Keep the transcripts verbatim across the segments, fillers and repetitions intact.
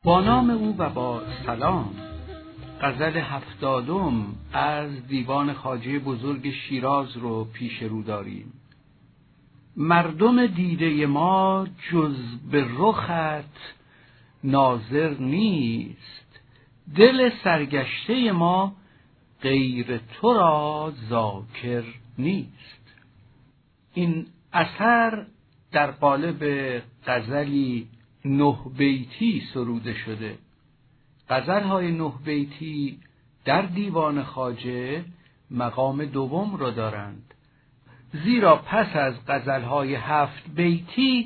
با نام او و با سلام. غزل هفتادم از دیوان خواجه بزرگ شیراز رو پیش رو داریم. مردم دیده ما جز به رخت ناظر نیست، دل سرگشته ما غیر تو را ذاکر نیست. این اثر در قالب غزلی نه بیتی سروده شده. غزل‌های نه بیتی در دیوان خواجه مقام دوم را دارند، زیرا پس از غزل‌های هفت بیتی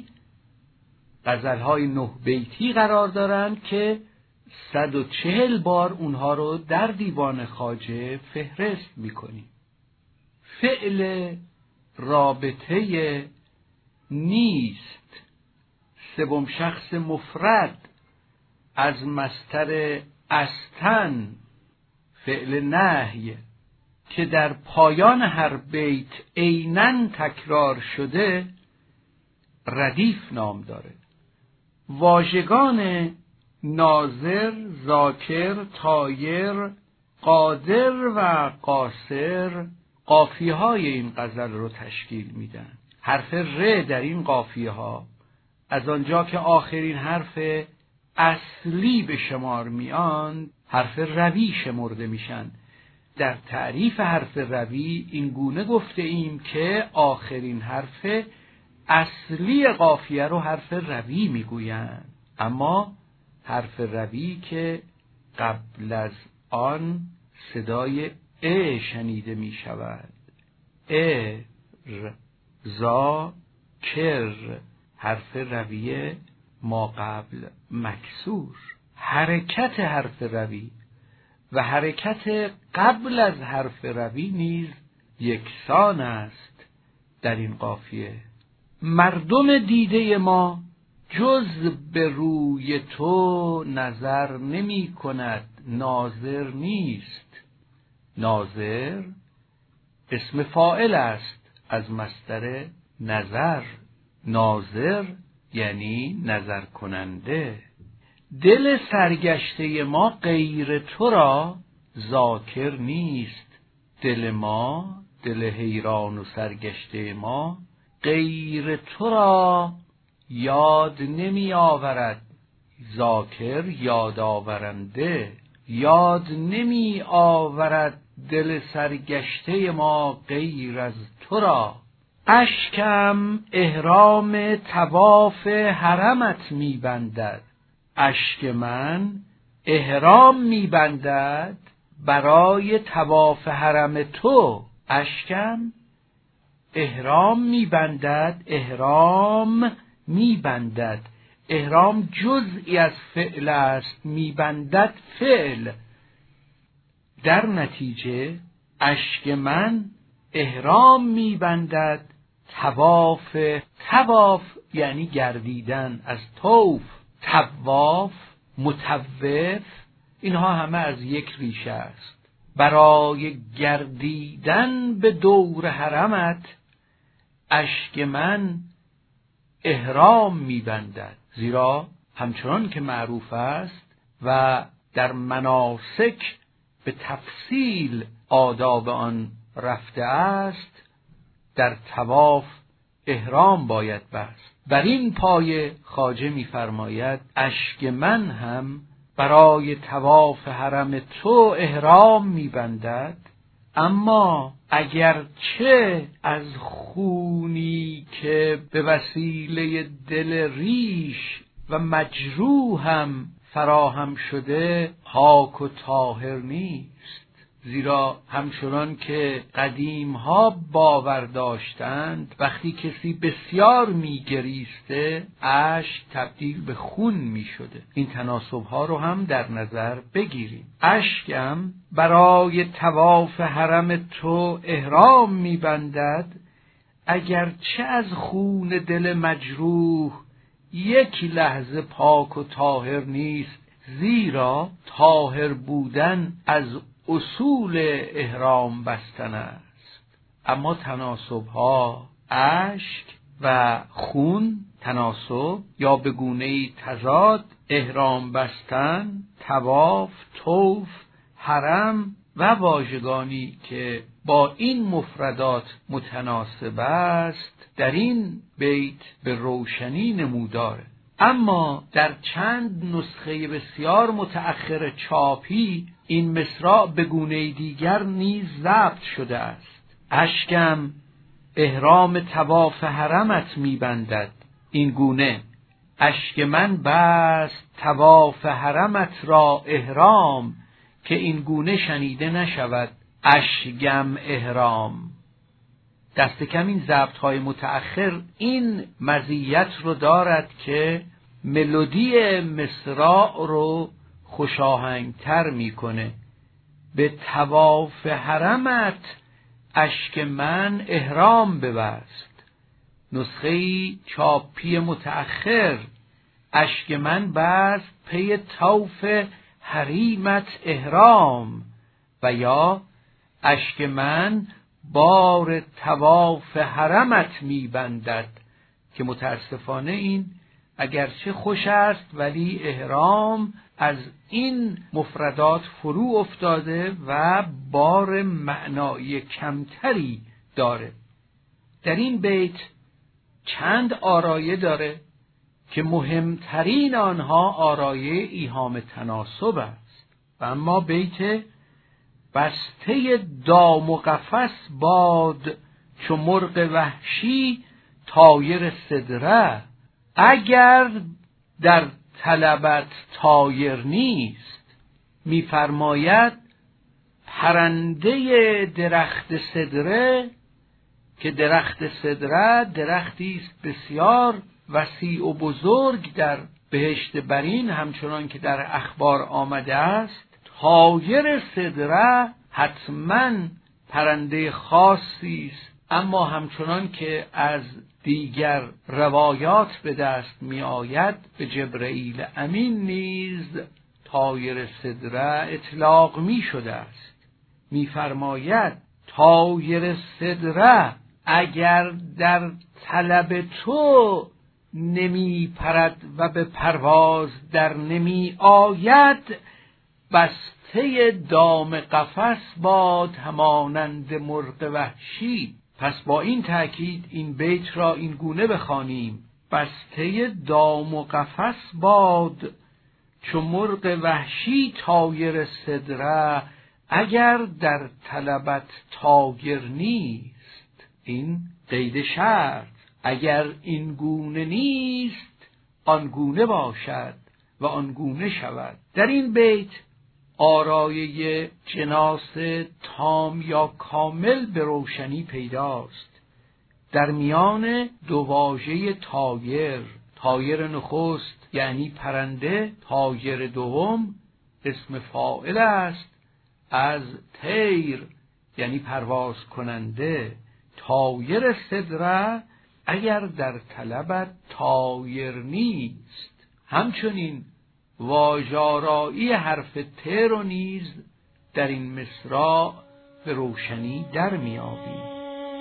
غزل‌های نه بیتی قرار دارند که صد و چهل بار اونها رو در دیوان خواجه فهرست می‌کنیم. فعل رابطه نیست سوم شخص مفرد از مصدر استن، فعل نهی که در پایان هر بیت عیناً تکرار شده ردیف نام داره. واژگان ناظر، ذاکر، طایر، قادر و قاصر قافیه های این غزل رو تشکیل میدن. حرف ر در این قافیه ها از آنجا که آخرین حرف اصلی به شمار میان حرف روی شمرده میشن. در تعریف حرف روی این گونه گفته ایم که آخرین حرف اصلی قافیه رو حرف روی میگویند، اما حرف روی که قبل از آن صدای ا شنیده می شود. ا ر زا کر، حرف روی ما قبل مکسور. حرکت حرف روی و حرکت قبل از حرف روی نیز یکسان است در این قافیه. مردم دیده ما جز به روی تو نظر نمی کند، ناظر نیست. ناظر اسم فاعل است از مصدر نظر. ناظر یعنی نظر کننده. دل سرگشته ما غیر تو را ذاکر نیست. دل ما، دل حیران و سرگشته ما غیر تو را یاد نمی آورد. ذاکر یاد آورنده. یاد نمی آورد دل سرگشته ما غیر از تو را. اشکم احرام طواف حرمت می بندد. اشک من احرام می بندد برای طواف حرم تو. اشکم احرام می بندد، احرام می بندد. احرام جزئی از فعل است، می بندد فعل. در نتیجه اشک من احرام می بندد طواف. طواف یعنی گردیدن، از طوف. طواف، مطوف، اینها همه از یک ریشه است. برای گردیدن به دور حرمت اشک من احرام می بندد. زیرا همچنان که معروف است و در مناسک به تفصیل آداب آن رفته است، در طواف احرام باید بست. بر این پایه خواجه می‌فرماید اشک من هم برای طواف حرم تو احرام می‌بندد، اما اگرچه از خونی که به وسیله دل ریش و مجروحم فراهم شده پاک و طاهر نیست. زیرا همچنان که قدیم ها باور داشتند وقتی کسی بسیار میگریسته اشک تبدیل به خون میشده. این تناسب ها رو هم در نظر بگیریم. اشکم برای طواف حرم تو احرام میبندد اگرچه از خون دل مجروح یک لحظه پاک و طاهر نیست. زیرا طاهر بودن از اصول احرام بستن است. اما تناسب ها اشک و خون تناسب یا به گونه‌ای تضاد احرام بستن، طواف، طوف، حرم و واژگانی که با این مفردات متناسب است در این بیت به روشنی نموداره. اما در چند نسخه بسیار متأخر چاپی این مصرع به گونه دیگر نیز ضبط شده است. اشکم احرام طواف حرمت می‌بندد. این گونه: اشک من بست طواف حرمت را احرام، که این گونه شنیده نشود اشگم احرام. دست کم این ضبط‌های متأخر این مزیت رو دارد که ملودی مصرع رو خوشاهنگتر میکنه. به طواف حرمت اشک من احرام ببست. نسخه چاپی متأخر: اشک من بست پی طواف حریمت احرام، و یا اشک من بار طواف حرمت میبندد، که متاسفانه این اگرچه خوش است ولی احرام از این مفردات فرو افتاده و بار معنایی کمتری داره. در این بیت چند آرایه داره که مهمترین آنها آرایه ایهام تناسب است. و اما بیت بسته دام و قفس باد چو مرغ وحشی طایر سدره، اگر در طلبت طایر نیست. می‌فرماید پرنده درخت سدره، که درخت سدره درختی است بسیار وسیع و بزرگ در بهشت برین، همچنان که در اخبار آمده است. طایر سدره حتما پرنده خاصی است، اما همچنان که از دیگر روایات به دست می آید به جبرئیل امین نیز طایر سدره اطلاق می شده است. می فرماید طایر سدره اگر در طلب تو نمی پرد و به پرواز در نمی آید، بسته دام قفس باد همانند مرغ وحشی. پس با این تأکید این بیت را این گونه بخوانیم: بسته دام و قفس باد چو مرغ وحشی طایر سدره، اگر در طلبت طایر نیست. این قید شرط: اگر این گونه نیست آن گونه باشد و آن گونه شود. در این بیت آرایه جناس تام یا کامل به روشنی پیداست. در میان دو واژه طایر، طایر نخست یعنی پرنده، طایر دوم اسم فاعل است از طیر یعنی پرواز کننده. طایر سدره اگر در طلبت طایر نیست. همچنین واژه‌آرایی حرف ت رو نیز در این مصرع به روشنی در می‌یابیم.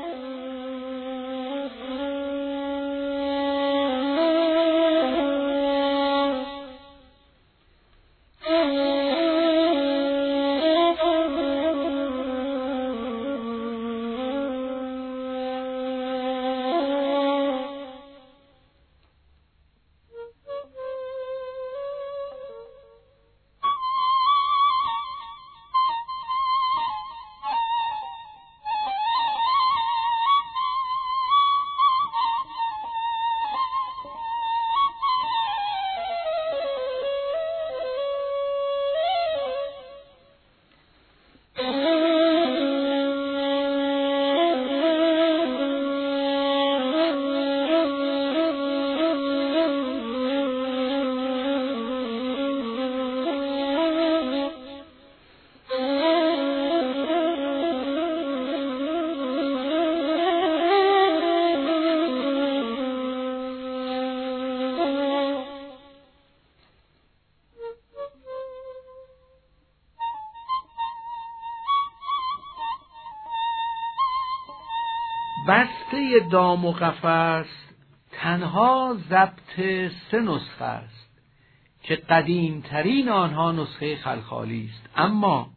بسته دام و قفس تنها ضبط سه نسخه است که قدیمترین آنها نسخه خلخالی است، اما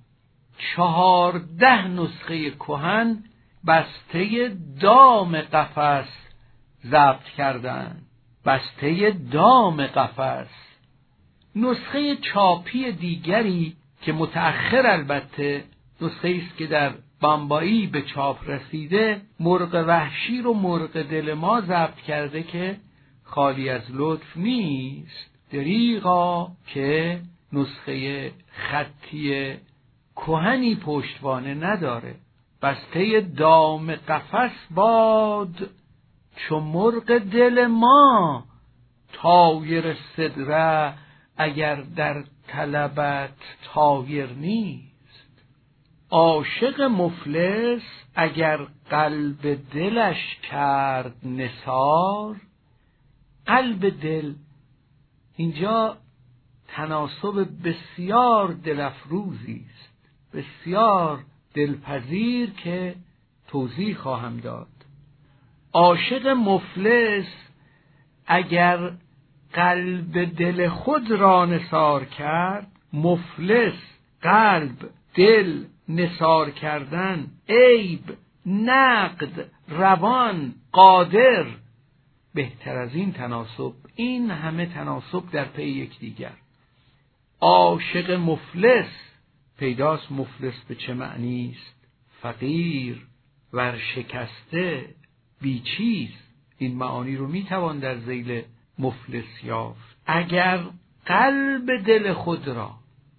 چهارده نسخه کهن بسته دام قفس ضبط کردند. بسته دام قفس. نسخه چاپی دیگری که متأخر البته نسخه است که در بمبئی به چاپ رسیده، مرغ وحشی رو مرغ دل ما ضبط کرده که خالی از لطف نیست، دریغا که نسخه خطی کهنی پشتوانه نداره. بسته دام قفس باد چو مرغ دل ما، طایر سدره اگر در طلبت طایر نیست. عاشق مفلس اگر قلب دلش کرد نثار. قلب دل اینجا تناسب بسیار دلفروزی است، بسیار دلپذیر که توضیح خواهم داد. عاشق مفلس اگر قلب دل خود را نثار کرد. مفلس، قلب، دل، نثار کردن، عیب، نقد، روان، قادر. بهتر از این تناسب، این همه تناسب در پی یکدیگر. عاشق مفلس، پیداست مفلس به چه معنی است؟ فقیر، ورشکسته، بیچیز. این معانی رو میتوان در ذیل مفلس یافت. اگر قلب دل خود را،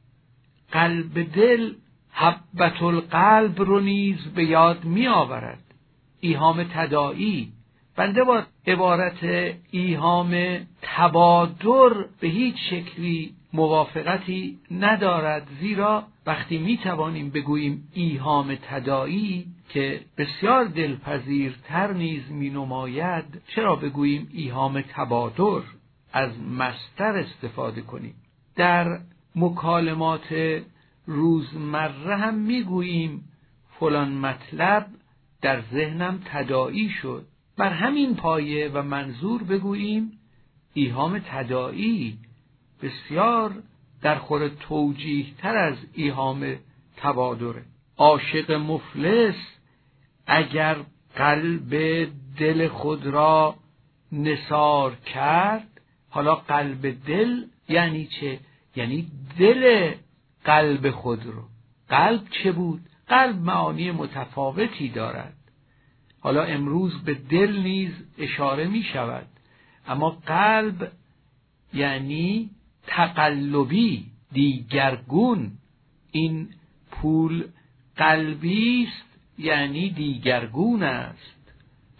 قلب دل حبت القلب رو نیز به یاد می آورد. ایهام تداعی. بنده با عبارت ایهام تبادر به هیچ شکلی موافقتی ندارد، زیرا وقتی می توانیم بگوییم ایهام تداعی که بسیار دلپذیرتر نیز می نماید، چرا بگوییم ایهام تبادر؟ از مصدر استفاده کنیم. در مکالمات روزمره هم میگوییم فلان مطلب در ذهنم تداعی شد. بر همین پایه و منظور بگوییم ایهام تداعی بسیار در خور توجیه تر از ایهام تبادره. عاشق مفلس اگر قلب دل خود را نثار کرد. حالا قلب دل یعنی چه؟ یعنی دل قلب خود رو. قلب چه بود؟ قلب معانی متفاوتی دارد. حالا امروز به دل نیز اشاره می شود، اما قلب یعنی تقلبی، دیگرگون. این پول قلبی است یعنی دیگرگون است،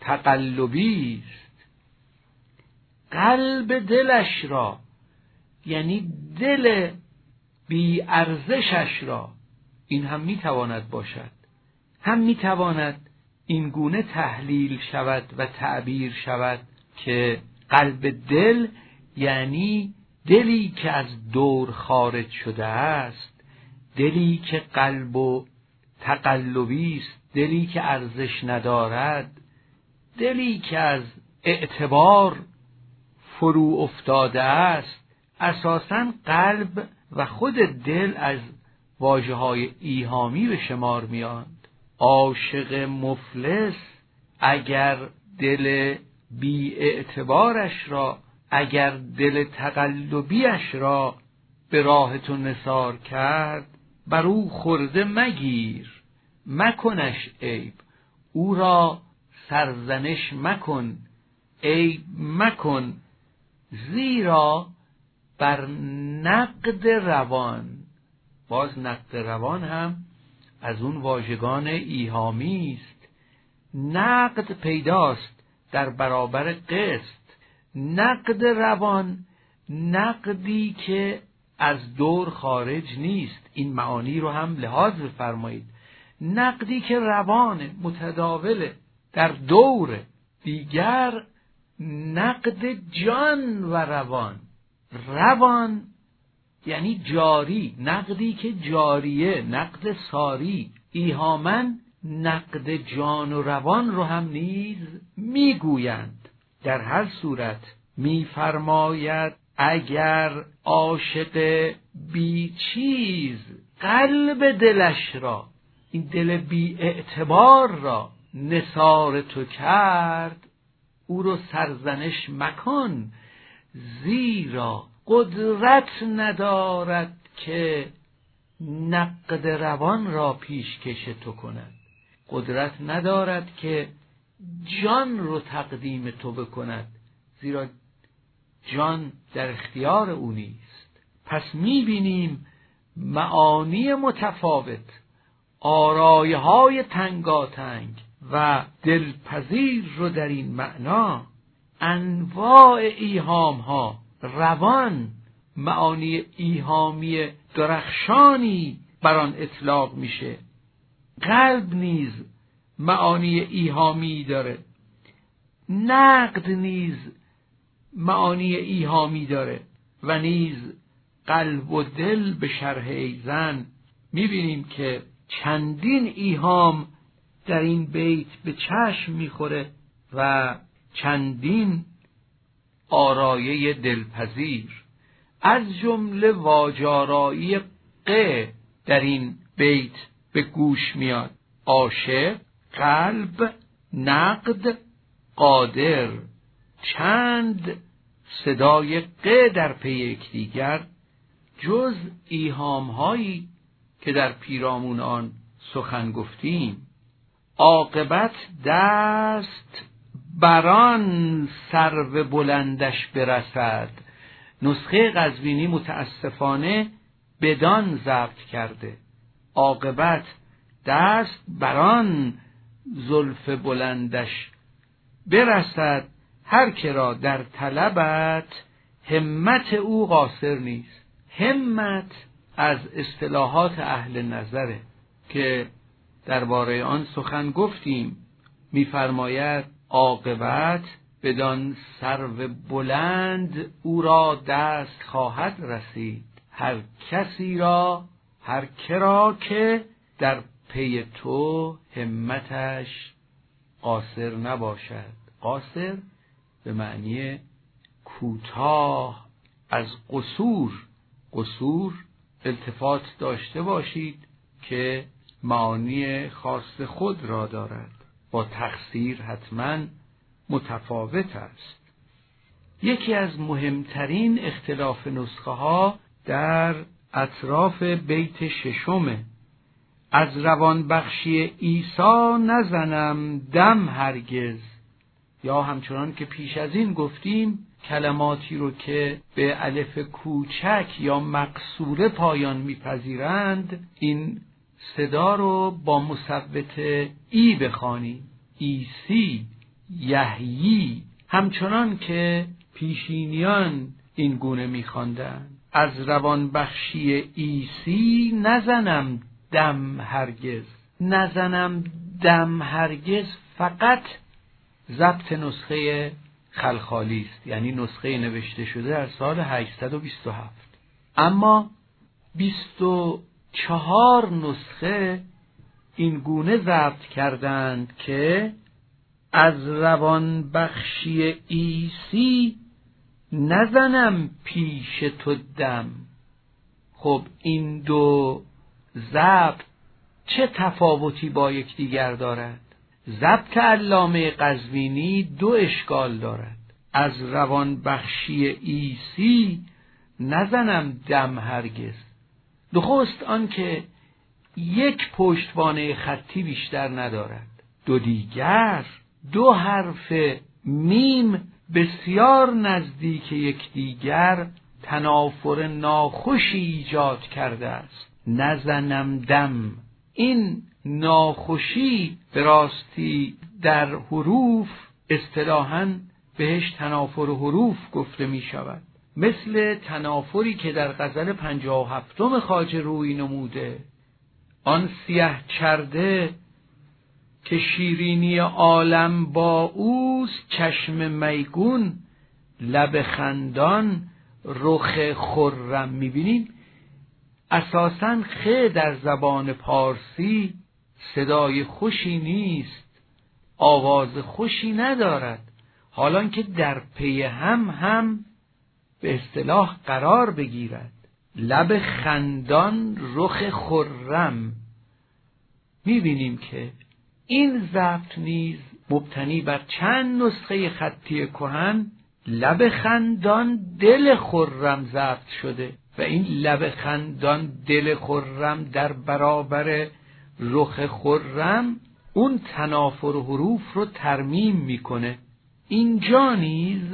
تقلبی است. قلب دلش را یعنی دل بی ارزشش را. این هم می تواند باشد، هم می تواند این گونه تحلیل شود و تعبیر شود که قلب دل یعنی دلی که از دور خارج شده است، دلی که قلب و تقلبی است، دلی که ارزش ندارد، دلی که از اعتبار فرو افتاده است. اساساً قلب و خود دل از واژه‌های ایهامی به شمار میاند. عاشق مفلس اگر دل بی اعتبارش را، اگر دل تقلبیش را به راه تو نثار کرد، بر او خرده مگیر، مکنش عیب. او را سرزنش مکن، عیب مکن، زیرا بر نقد روان. باز نقد روان هم از اون واژگان ایهامی است. نقد پیداست در برابر قسط. نقد روان، نقدی که از دور خارج نیست. این معانی رو هم لحاظ بفرمایید. نقدی که روانه، متداوله، در دور. دیگر نقد جان و روان. روان یعنی جاری، نقدی که جاریه، نقد ساری. ایهاماً نقد جان و روان رو هم نیز میگویند. در هر صورت میفرماید اگر عاشق بی چیز قلب دلش را، این دل بی اعتبار را نثار تو کرد، او رو سرزنش مکن، زیرا قدرت ندارد که نقد روان را پیشکش تو کند، قدرت ندارد که جان رو تقدیم تو بکند، زیرا جان در اختیار او نیست. پس میبینیم معانی متفاوت، آرایه های تنگاتنگ و دلپذیر رو در این معنا، انواع ایهام ها، روان معانی ایهامی درخشانی بر آن اطلاق میشه، قلب نیز معانی ایهامی داره، نقد نیز معانی ایهامی داره و نیز قلب و دل به شرح ایزن میبینیم که چندین ایهام در این بیت به چشم میخوره و چندین آرایه دلپذیر، از جمله واجارایی ق در این بیت به گوش میاد. عاشق، قلب، نقد، قادر، چند صدای ق در پی یکدیگر، جز ایهام هایی که در پیرامون آن سخن گفتیم. عاقبت دست بران سرو بلندش برسد. نسخه قزوینی متاسفانه بدان ضبط کرده، عاقبت دست بران زلف بلندش برسد، هر که را در طلبت همت او قاصر نیست. همت از اصطلاحات اهل نظره که درباره آن سخن گفتیم. می‌فرماید عاقبت بدان سرو بلند او را دست خواهد رسید، هر کسی را، هر کرا که در پی تو همتش قاصر نباشد. قاصر به معنی کوتاه، از قصور. قصور التفات داشته باشید که معانی خاص خود را دارد، با تقصیر حتما متفاوت است. یکی از مهمترین اختلاف نسخه ها در اطراف بیت ششمه. از روان بخشی عیسی نزنم دم هرگز، یا همچنان که پیش از این گفتیم کلماتی رو که به الف کوچک یا مقصوره پایان میپذیرند، این صدا رو با مثبت ای بخوانیم، ایسی، یحیی، همچنان که پیشینیان این گونه میخواندند. از روان بخشی عیسی نزنم دم هرگز. نزنم دم هرگز فقط ضبط نسخه خلخالی است، یعنی نسخه نوشته شده در سال هشتصد و بیست و هفت. اما بیست و چهار نسخه این گونه ضبط کردند که از روان بخشی عیسی نزنم پیش تو دم. خب این دو ضبط چه تفاوتی با یکدیگر دارد؟ ضبط علامه قزوینی دو اشکال دارد. از روان بخشی عیسی نزنم دم هرگز، نخست آن که یک پشتوانه خطی بیشتر ندارد، دو دیگر دو حرف میم بسیار نزدیک یکدیگر تنافر ناخوشی ایجاد کرده است. نزنم دم، این ناخوشی به راستی در حروف اصطلاحاً بهش تنافر حروف گفته می شود، مثل تنافری که در غزل پنجاه و هفتم خواجه رویی نموده. آن سیه چرده که شیرینی عالم با اوست، چشم میگون لب خندان رخ خرم. میبینیم اساساً خ در زبان پارسی صدای خوشی نیست، آواز خوشی ندارد، حالان که در پی هم هم به اصطلاح قرار بگیرد. لب خندان رخ خرم. می‌بینیم که این ضبط نیز مبتنی بر چند نسخه خطی کهن لب خندان دل خرم ضبط شده و این لب خندان دل خرم در برابر رخ خرم اون تنافر حروف رو ترمیم میکنه. اینجا نیز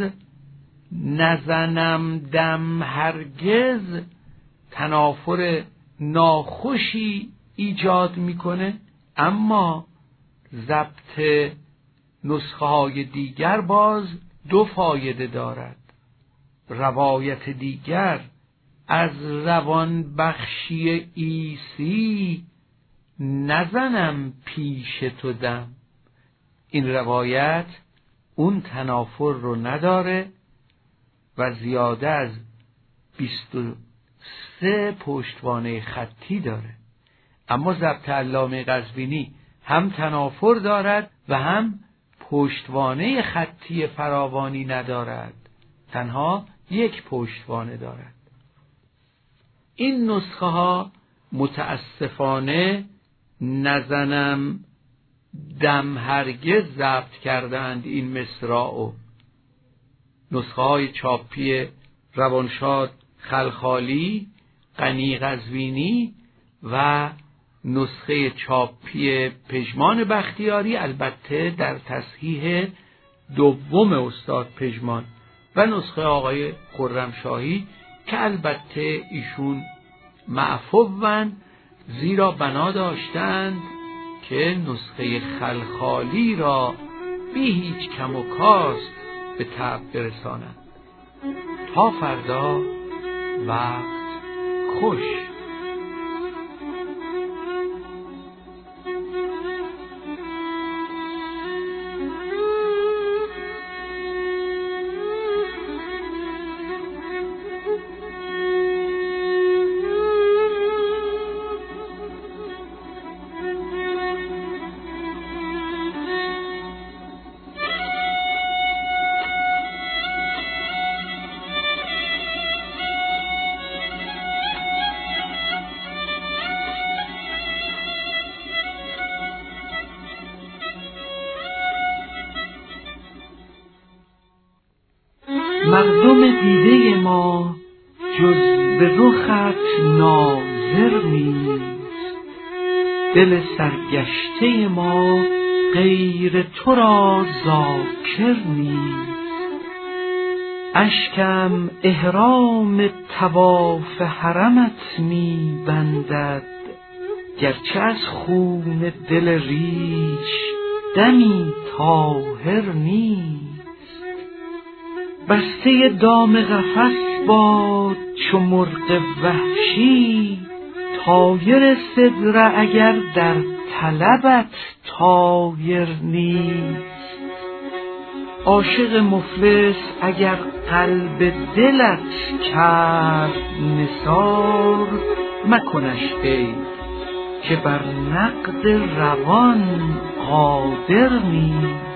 نزنم دم هرگز تنافر ناخوشی ایجاد میکنه، اما ضبط نسخه های دیگر باز دو فایده دارد. روایت دیگر از روان بخشی عیسی نزنم پیش تو دم. این روایت اون تنافر رو نداره و زیاده از بیست و سه پشتوانه خطی داره، اما ضبط علامه قزوینی هم تنافر دارد و هم پشتوانه خطی فراوانی ندارد، تنها یک پشتوانه دارد. این نسخه ها متاسفانه نزنم دم هرگز ضبط کردند این مصرع. نسخه های چاپی روانشاد خلخالی، غنی قزوینی و نسخه چاپی پژمان بختیاری، البته در تصحیح دوم استاد پژمان، و نسخه آقای خرمشاهی که البته ایشون معفوند، زیرا بنا داشتند که نسخه خلخالی را بی هیچ کم و کاست به طبع برسانند. تا فردا وقت خوش. مردم دیده ما جز به رخت ناظر نیست، دل سرگشته ما غیر تو را ذاکر نیست. اشکم احرام طواف حرمت می بندد، گرچه از خون دل ریش دمی طاهر نیست. بسته دام قفس باد چو مرغ وحشی، طایر سدره اگر در طلبت طایر نیست. عاشق مفلس اگر قلب دلت کرد نثار، مکنش عیب که بر نقد روان قادر نیست.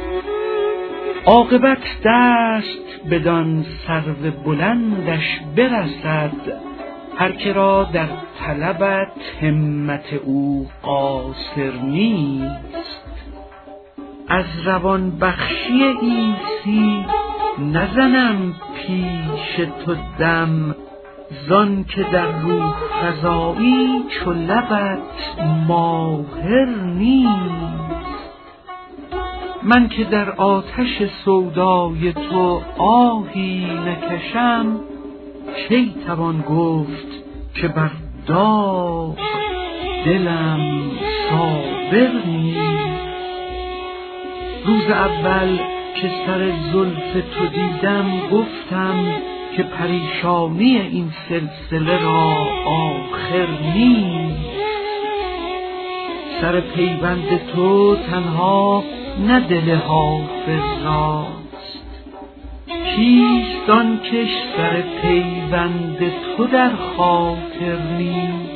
عاقبت دست بدان سرو بلندش برسد، هر که را در طلبت همت او قاصر نیست. از روان بخشی عیسی نزنم پیش تو دم، زان که در روح فزایی چو لبت ماهر نیست. من که در آتش سودای تو آهی نکشم، کی توان گفت که بر داغ دلم صابر نیست. روز اول که سر زلف تو دیدم گفتم که پریشانی این سلسله را آخر نیست. سر پیوند تو تنها نه دل حافظ راست، کیست آن کش سر پیوند تو در خاطر نیست.